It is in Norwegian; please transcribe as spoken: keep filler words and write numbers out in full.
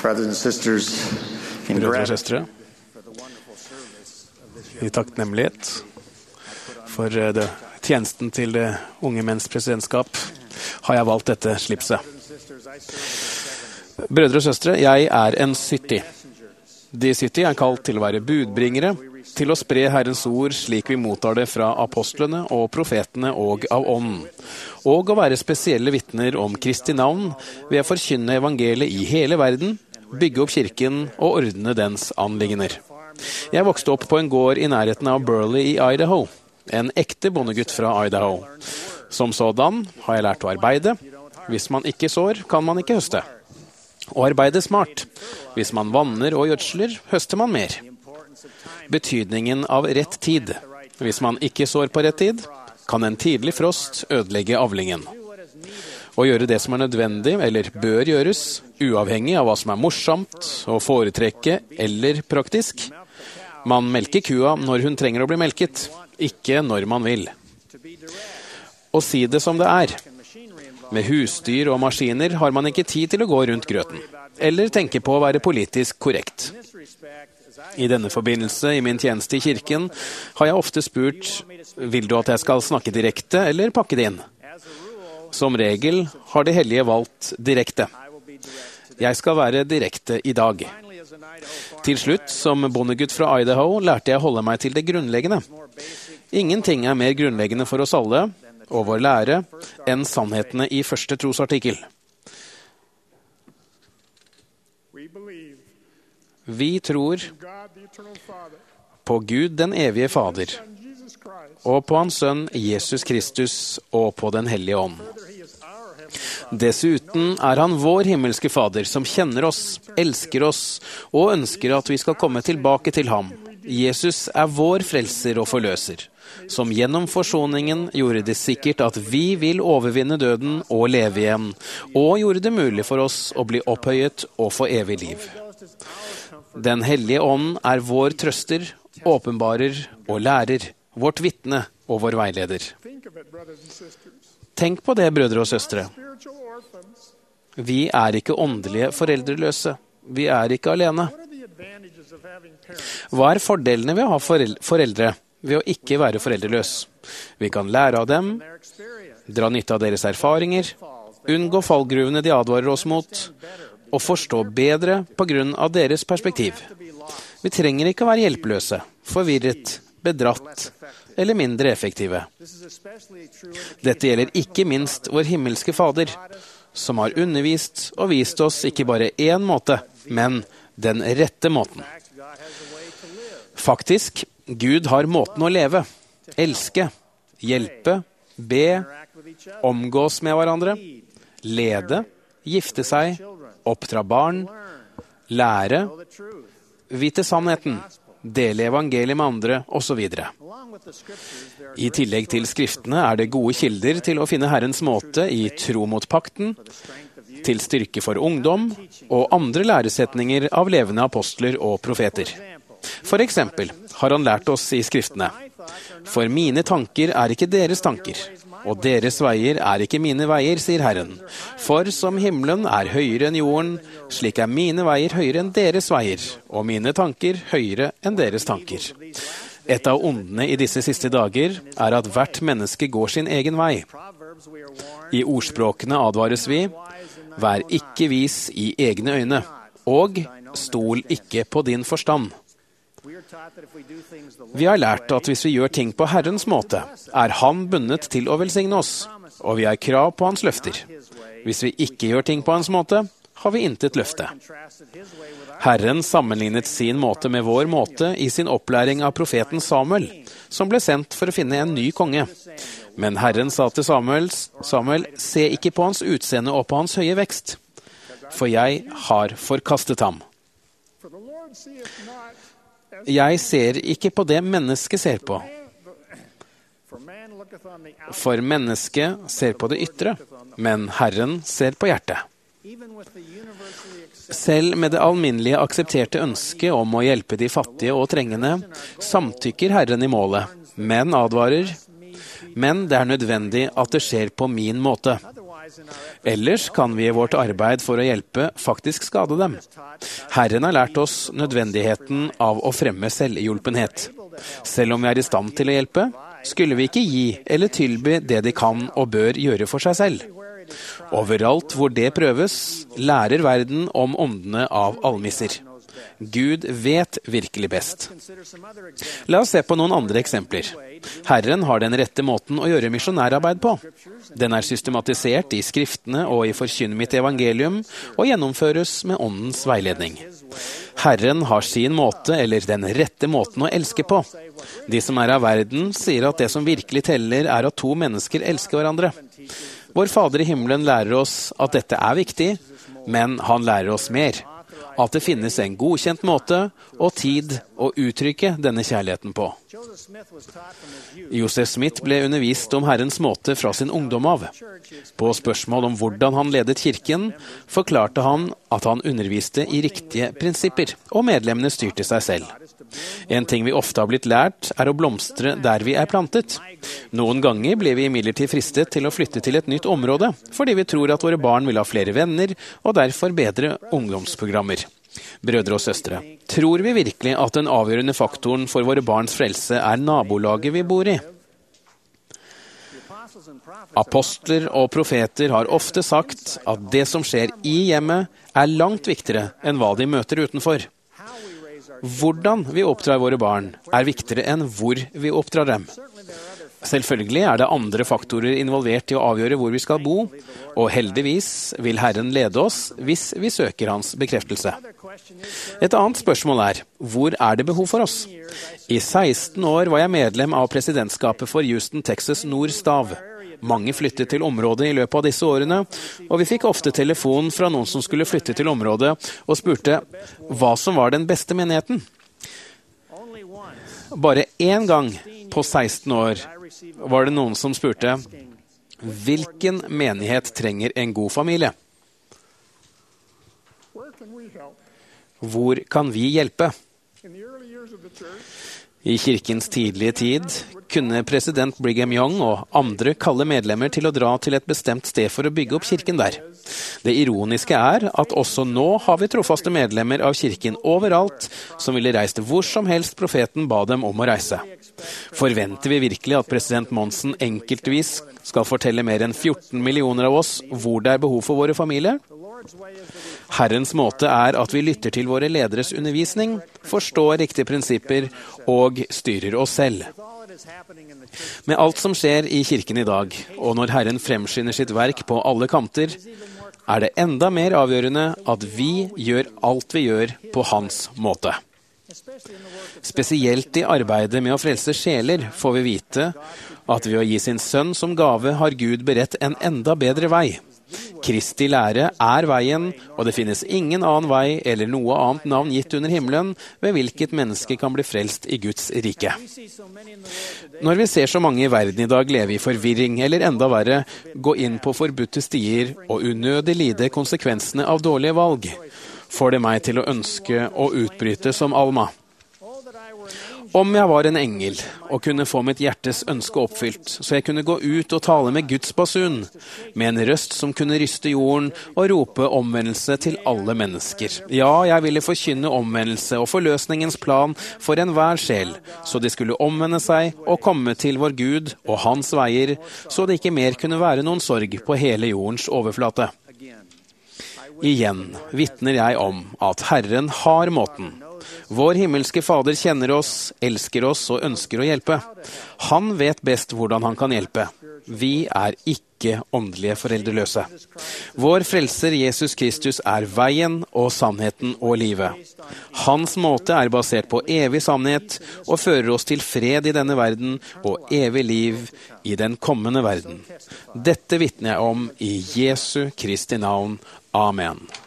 Brothers and sisters, in Brødre og gratitude søstre, for the wonderful service of this i takknemlighet for eh, det, tjenesten til det unge menns presidentskap, har jeg valgt dette slipset. Brødre og søstre, jeg er en sytti. De sytti er kalt til å være budbringere, til å spre Herrens ord slik vi mottar det fra apostlene og profetene og av ånden, og å være spesielle vitner om Kristi navn ved å forkynne evangeliet i hele verden, bygge opp kirken og ordne dens anliggender. Jeg vokste opp på en gård i nærheten av Burley i Idaho, en ekte bondegutt fra Idaho. Som sådan har jeg lært å arbeide. Hvis man ikke sår, kan man ikke høste. Å arbeide smart. Hvis man vanner og gjødsler, høster man mer. Betydningen av rett tid. Hvis man ikke sår på rett tid, kan en tidlig frost ødelegge avlingen. Å gjøre det som er nødvendig eller bør gjøres, uavhengig av hva som er morsomt, å foretrekke eller praktisk. Man melker kua når hun trenger å bli melket, ikke når man vil. Å si det som det er. Med husdyr og maskiner har man ikke tid til å gå rundt grøten, eller tenke på å være politisk korrekt. I denne forbindelse, i min tjeneste i kirken, har jeg ofte spurt, vil du at jeg skal snakke direkte eller pakke det inn? Som regel har de hellige valgt direkte. Jeg skal være direkte i dag. Til slutt, som bondegutt fra Idaho, lærte jeg å holde meg til det grunnleggende. Ingenting er mer grunnleggende for oss alle, og vår lære, enn sannhetene i første trosartikkel. Vi tror på Gud den evige Fader, og på Hans Sønn Jesus Kristus, og på den hellige ånd. Dessuten er han vår himmelske Fader, som kjenner oss, elsker oss, og ønsker at vi skal komme tilbake til ham. Jesus er vår frelser og forløser, som gjennom forsoningen gjorde det sikkert at vi vil overvinne døden og leve igjen, og gjorde det mulig for oss å bli opphøyet og få evig liv. Den hellige ånd er vår trøster, åpenbarer og lærer, vårt vitne og vår veileder. Tenk på det, brødre og søstre. Vi er ikke åndelige foreldreløse. Vi er ikke alene. Hva er fordelene ved å ha foreldre, ved å ikke være foreldreløs? Vi kan lære av dem, dra nytte av deres erfaringer, unngå fallgruvene de advarer oss mot, og forstå bedre på grunn av deres perspektiv. Vi trenger ikke å være hjelpeløse, forvirret, bedratt eller mindre effektive. Dette gjelder ikke minst vår himmelske Fader, som har undervist og vist oss ikke bare én måte, men den rette måten. Faktisk, Gud har måten å leve, elske, hjelpe, be, omgås med hverandre, lede, gifte seg, oppdra barn, lære, vite sannheten, dele evangeliet med andre, og så videre. I tillegg til skriftene er det gode kilder til å finne Herrens måte i tro mot pakten, til styrke for ungdom, og andre læresetninger av levende apostler og profeter. For eksempel har han lært oss i skriftene, for mine tanker er ikke deres tanker, og deres veier er ikke mine veier, sier Herren. For som himmelen er høyere enn jorden, slik er mine veier høyere enn deres veier, og mine tanker høyere enn deres tanker. Et av ondene i disse siste dager er at hvert menneske går sin egen vei. I ordspråkene advares vi, vær ikke vis i egne øyne, og stol ikke på din forstand. Vi har lært at hvis vi gjør ting på Herrens måte, er han bundet til å velsigne oss, og vi har krav på hans løfter. Hvis vi ikke gjør ting på hans måte, har vi intet løfte. Herren sammenlignet sin måte med vår måte i sin opplæring av profeten Samuel, som ble sendt for å finne en ny konge. Men Herren sa til Samuel, Samuel, se ikke på hans utseende og på hans høye vekst, for jeg har forkastet ham. Jeg ser ikke på det mennesket ser på. For mennesket ser på det ytre, men Herren ser på hjertet. Selv med det alminnelige aksepterte ønsket om å hjelpe de fattige og trengende, samtykker Herren i målet, men advarer, men det er nødvendig at det skjer på min måte. Ellers kan vi i vårt arbeid for å hjelpe faktisk skade dem. Herren har lært oss nødvendigheten av å fremme selvhjulpenhet. Selv om vi er i stand til å hjelpe, skulle vi ikke gi eller tilby det de kan og bør gjøre for seg selv. Overalt hvor det prøves, lærer verden om åndene av almisser. Gud vet virkelig best. La oss se på noen andre eksempler. Herren har den rette måten å gjøre misjonærarbeid på. Den er systematisert i skriftene og i Forkynn mitt evangelium, og gjennomføres med åndens veiledning. Herren har sin måte, eller den rette måten å elske på. De som er av verden, sier at det som virkelig teller er at to mennesker elsker hverandre. Vår Fader i himmelen lærer oss at dette er viktig, men han lærer oss mer. At det finnes en godkjent måte og tid å uttrykke denne kjærligheten på. Joseph Smith ble undervist om Herrens måte fra sin ungdom av. På spørsmål om hvordan han ledet kirken, forklarte han at han underviste i riktige prinsipper, og medlemmene styrte seg selv. En ting vi ofte har blitt lært, er å blomstre der vi er plantet. Noen ganger blir vi imidlertid fristet til å flytte til et nytt område, fordi vi tror at våre barn vil ha flere venner, og derfor bedre ungdomsprogrammer. Brødre og søstre, tror vi virkelig at den avgjørende faktoren for våre barns frelse er nabolaget vi bor i? Apostler og profeter har ofte sagt at det som skjer i hjemmet er langt viktigere enn hva de møter utenfor. Hvordan vi oppdrar våre barn er viktigere enn hvor vi oppdrar dem. Selvfølgelig er det andre faktorer involvert i å avgjøre hvor vi skal bo, og heldigvis vil Herren lede oss hvis vi søker hans bekreftelse. Et annet spørsmål er, hvor er det behov for oss? I seksten år var jeg medlem av presidentskapet for Houston, Texas Nord-Stav. Mange flyttet til området i løpet av disse årene, og vi fikk ofte telefon fra noen som skulle flytte til området, og spurte hva som var den beste menigheten. Bare én gang på seksten år var det noen som spurte, hvilken menighet trenger en god familie? Hvor kan vi hjelpe? I kirkens tidlige tid kunne president Brigham Young og andre kalle medlemmer til å dra til et bestemt sted for å bygge opp kirken der. Det ironiske er at også nå har vi trofaste medlemmer av kirken overalt som ville reist hvor som helst profeten ba dem om å reise. Forventer vi virkelig at president Monson enkeltvis skal fortelle mer enn fjorten millioner av oss hvor det er behov for våre familier? Herrens måte er at vi lytter til våre lederes undervisning, forstår riktige prinsipper og styrer oss selv. Med alt som skjer i kirken i dag, og når Herren fremskynder sitt verk på alle kanter, er det enda mer avgjørende at vi gjør alt vi gjør på hans måte. Spesielt i arbeidet med å frelse sjeler får vi vite at ved å gi sin sønn som gave har Gud beredt en enda bedre vei. Kristi lære er veien, og det finnes ingen annen vei eller noe annet navn gitt under himmelen ved hvilket menneske kan bli frelst i Guds rike. Når vi ser så mange i verden i dag leve i forvirring, eller enda verre, gå inn på forbudte stier og unødig lide konsekvensene av dårlige valg, får det meg til å ønske å utbryte som Alma. Om jeg var en engel og kunne få mitt hjertes ønske oppfylt, så jeg kunne gå ut og tale med Guds basun, med en røst som kunne ryste jorden og rope omvendelse til alle mennesker. Ja, jeg ville forkynne omvendelse og forløsningens plan for enhver sjel, så de skulle omvende seg og komme til vår Gud og hans veier, så det ikke mer kunne være noen sorg på hele jordens overflate. Igjen vitner jeg om at Herren har måten. Vår himmelske Fader kjenner oss, elsker oss og ønsker å hjelpe. Han vet best hvordan han kan hjelpe. Vi er ikke åndelige foreldreløse. Vår frelser Jesus Kristus er veien og sannheten og livet. Hans måte er basert på evig sannhet og fører oss til fred i denne verden og evig liv i den kommende verden. Dette vitner jeg om i Jesu Kristi navn. Amen.